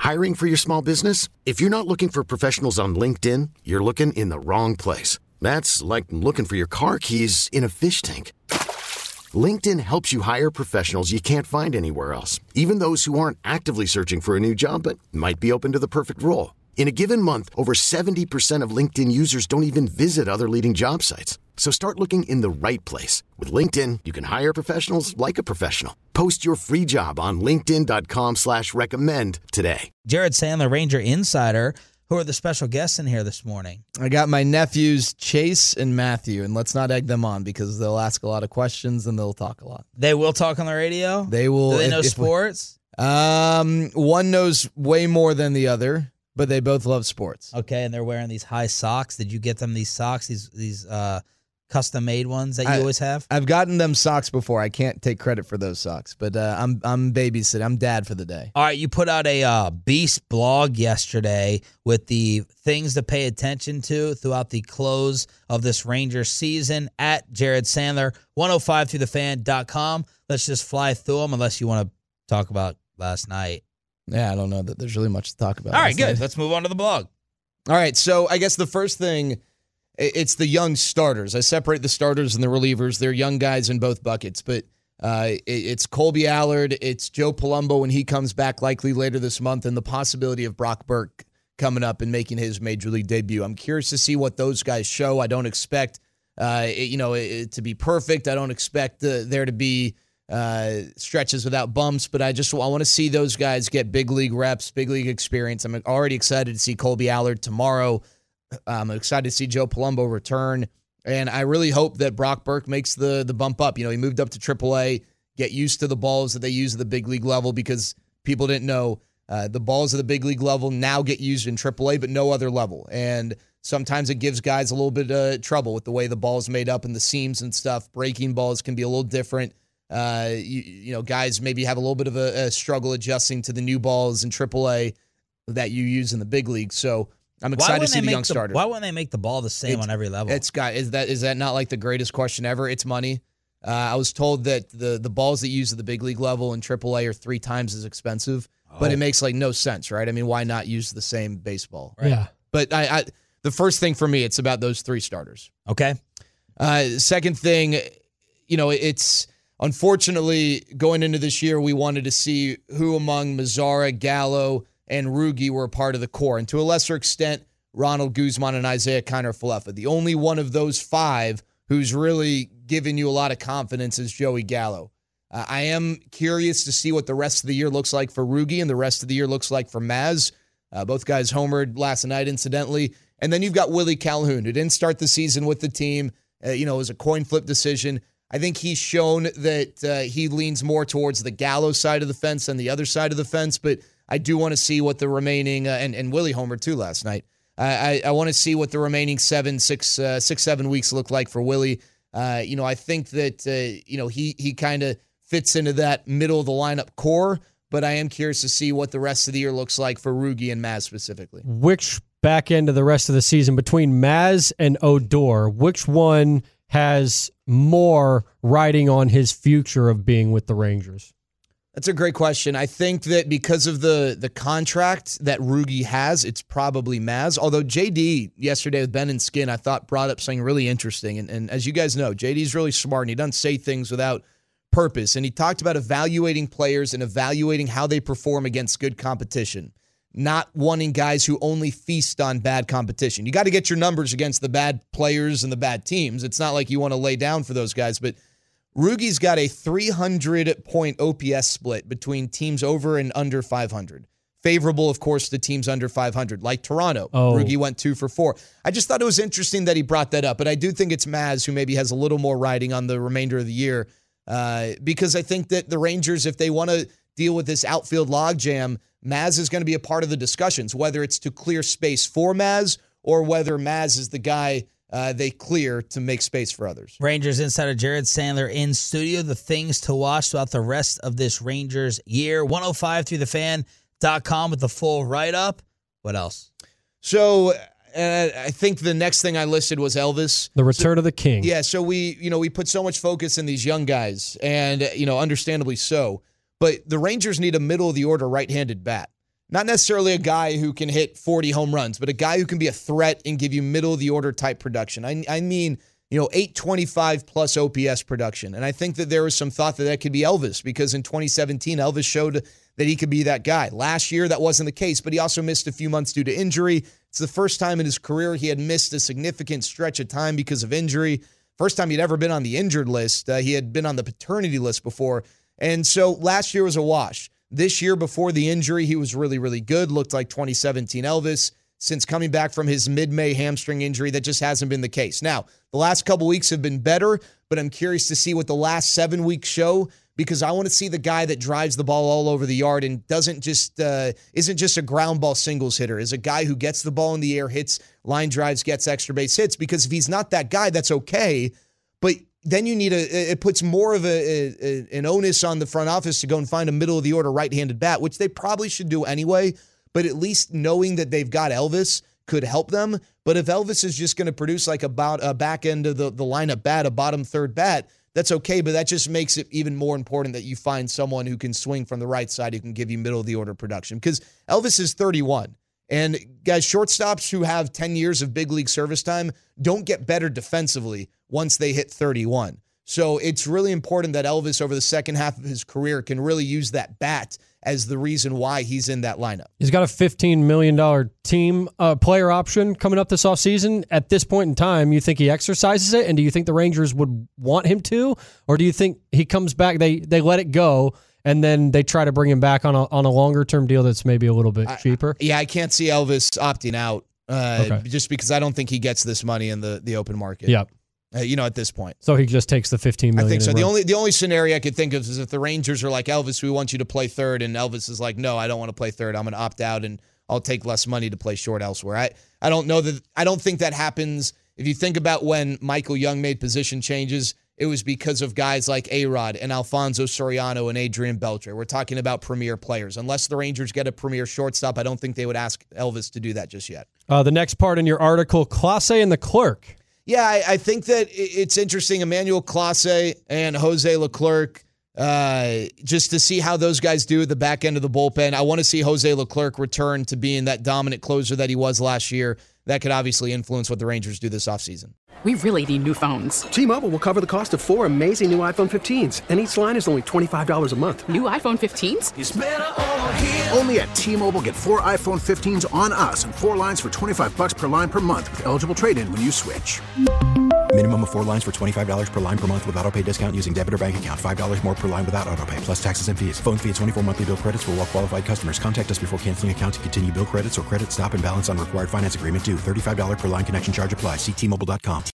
Hiring for your small business? If you're not looking for professionals on LinkedIn, you're looking in the wrong place. That's like looking for your car keys in a fish tank. LinkedIn helps you hire professionals you can't find anywhere else, even those who aren't actively searching for a new job but might be open to the perfect role. In a given month, over 70% of LinkedIn users don't even visit other leading job sites. So start looking in the right place. With LinkedIn, you can hire professionals like a professional. Post your free job on linkedin.com/recommend today. Jared Sandler, Ranger Insider. Who are the special guests in here this morning? I got my nephews, Chase and Matthew, and let's not egg them on because they'll ask a lot of questions and they'll talk a lot. They will talk on the radio? They will. Do they know sports? One knows way more than the other, but they both love sports. Okay, and they're wearing these high socks. Did you get them these socks, these custom-made ones that you always have? I've gotten them socks before. I can't take credit for those socks, but I'm babysitting. I'm dad for the day. All right, you put out a Beast blog yesterday with the things to pay attention to throughout the close of this Rangers season at Jared Sandler, 105throughthefan.com. Let's just fly through them unless you want to talk about last night. Yeah, I don't know that there's really much to talk about. All right, good. Let's move on to the blog. All right, so I guess the first thing, it's the young starters. I separate the starters and the relievers. They're young guys in both buckets, but it's Colby Allard, it's Joe Palumbo when he comes back likely later this month, and the possibility of Brock Burke coming up and making his major league debut. I'm curious to see what those guys show. I don't expect it to be perfect. I don't expect there to be stretches without bumps, but I want to see those guys get big league reps, big league experience. I'm already excited to see Colby Allard tomorrow. I'm excited to see Joe Palumbo return, and I really hope that Brock Burke makes the bump up. You know, he moved up to AAA, get used to the balls that they use at the big league level because people didn't know the balls at the big league level now get used in AAA, but no other level. And sometimes it gives guys a little bit of trouble with the way the ball's made up and the seams and stuff. Breaking balls can be a little different. Guys maybe have a little bit of a struggle adjusting to the new balls in AAA that you use in the big league. So I'm excited to see the young starters. Why wouldn't they make the ball the same on every level? Is that not like the greatest question ever? It's money. I was told that the balls that you use at the big league level in AAA are 3 times as expensive, but it makes like no sense, right? I mean, why not use the same baseball? Right? Yeah. But the first thing for me, it's about those 3 starters. Okay. Second thing, it's unfortunately going into this year, we wanted to see who among Mazara, Gallo, and Rugi were a part of the core, and to a lesser extent, Ronald Guzman and Isaiah Kiner-Falefa. The only one of those 5 who's really given you a lot of confidence is Joey Gallo. I am curious to see what the rest of the year looks like for Rugi and the rest of the year looks like for Maz. Both guys homered last night, incidentally. And then you've got Willie Calhoun, who didn't start the season with the team. It was a coin flip decision. I think he's shown that he leans more towards the Gallo side of the fence than the other side of the fence, but I do want to see what the remaining, and Willie homered too last night. I want to see what the remaining 7 weeks look like for Willie. I think that, he kind of fits into that middle of the lineup core, but I am curious to see what the rest of the year looks like for Rugi and Maz specifically. Which back end of the rest of the season between Maz and Odor, which one has more riding on his future of being with the Rangers? That's a great question. I think that because of the contract that Rugi has, it's probably Maz. Although JD yesterday with Ben and Skin, I thought brought up something really interesting. And as you guys know, JD's really smart and he doesn't say things without purpose. And he talked about evaluating players and evaluating how they perform against good competition, not wanting guys who only feast on bad competition. You got to get your numbers against the bad players and the bad teams. It's not like you want to lay down for those guys, but Rugi's got a 300-point OPS split between teams over and under 500. Favorable, of course, to teams under 500, like Toronto. Rugi went 2 for 4. I just thought it was interesting that he brought that up, but I do think it's Maz who maybe has a little more riding on the remainder of the year because I think that the Rangers, if they want to deal with this outfield logjam, Maz is going to be a part of the discussions, whether it's to clear space for Maz or whether Maz is the guy they clear to make space for others. Rangers insider Jared Sandler in studio. The things to watch throughout the rest of this Rangers year. 105throughthefan.com with the full write-up. What else? So I think the next thing I listed was Elvis. The return of the king. Yeah, so we put so much focus in these young guys, and understandably so. But the Rangers need a middle-of-the-order right-handed bat. Not necessarily a guy who can hit 40 home runs, but a guy who can be a threat and give you middle-of-the-order type production. I mean, 825 plus OPS production. And I think that there was some thought that could be Elvis, because in 2017, Elvis showed that he could be that guy. Last year, that wasn't the case, but he also missed a few months due to injury. It's the first time in his career he had missed a significant stretch of time because of injury. First time he'd ever been on the injured list. He had been on the paternity list before. And so last year was a wash. This year, before the injury, he was really, really good. Looked like 2017 Elvis. Since coming back from his mid-May hamstring injury, that just hasn't been the case. Now, the last couple weeks have been better, but I'm curious to see what the last 7 weeks show, because I want to see the guy that drives the ball all over the yard and isn't just a ground ball singles hitter, is a guy who gets the ball in the air, hits line drives, gets extra base hits. Because if he's not that guy, that's okay, but then you need it puts more of an onus on the front office to go and find a middle of the order right-handed bat, which they probably should do anyway. But at least knowing that they've got Elvis could help them. But if Elvis is just going to produce like about a back end of the lineup bat, a bottom third bat, that's okay. But that just makes it even more important that you find someone who can swing from the right side, who can give you middle of the order production. Because Elvis is 31. And guys, shortstops who have 10 years of big league service time don't get better defensively once they hit 31. So it's really important that Elvis, over the second half of his career, can really use that bat as the reason why he's in that lineup. He's got a $15 million team player option coming up this offseason. At this point in time, you think he exercises it? And do you think the Rangers would want him to? Or do you think he comes back, they let it go, and then they try to bring him back on a longer-term deal that's maybe a little bit cheaper? I can't see Elvis opting out just because I don't think he gets this money in the open market. Yep. At this point. So he just takes the $15 million. I think so. The only scenario I could think of is if the Rangers are like, Elvis, we want you to play third, and Elvis is like, no, I don't want to play third. I'm going to opt out, and I'll take less money to play short elsewhere. I don't think that happens. If you think about when Michael Young made position changes, it was because of guys like A-Rod and Alfonso Soriano and Adrian Beltre. We're talking about premier players. Unless the Rangers get a premier shortstop, I don't think they would ask Elvis to do that just yet. The next part in your article, Clase and the Clerk. Yeah, I think that it's interesting. Emmanuel Clase and Jose Leclerc, just to see how those guys do at the back end of the bullpen. I want to see Jose Leclerc return to being that dominant closer that he was last year. That could obviously influence what the Rangers do this offseason. We really need new phones. T-Mobile will cover the cost of 4 amazing new iPhone 15s, and each line is only $25 a month. New iPhone 15s? It's better over here. Only at T-Mobile, get 4 iPhone 15s on us and 4 lines for $25 per line per month with eligible trade-in when you switch. Minimum of 4 lines for $25 per line per month with autopay discount using debit or bank account. $5 more per line without autopay, plus taxes and fees. Phone fee at 24 monthly bill credits for well-qualified customers. Contact us before canceling account to continue bill credits or credit stop and balance on required finance agreement due. $35 per line connection charge applies. See T-Mobile.com.